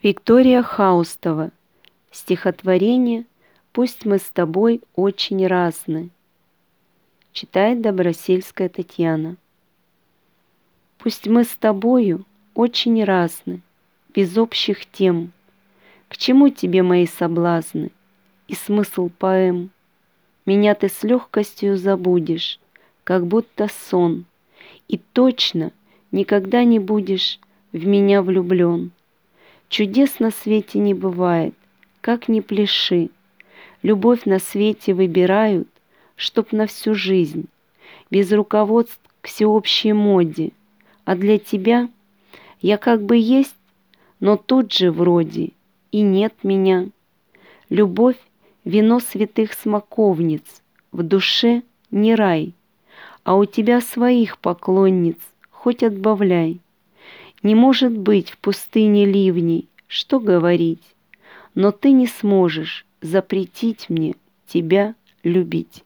Виктория Хаустова. Стихотворение «Пусть мы с тобой очень разны». Читает Добросельская Татьяна. Пусть мы с тобою очень разны, без общих тем. К чему тебе мои соблазны и смысл поэм? Меня ты с легкостью забудешь, как будто сон, и точно никогда не будешь в меня влюблен. Чудес на свете не бывает, как ни пляши. Любовь на свете выбирают, чтоб на всю жизнь, без руководств к всеобщей моде. А для тебя я как бы есть, но тут же вроде и нет меня. Любовь — вино святых смоковниц, в душе не рай, а у тебя своих поклонниц хоть отбавляй. Не может быть в пустыне ливней, что говорить, но ты не сможешь запретить мне тебя любить.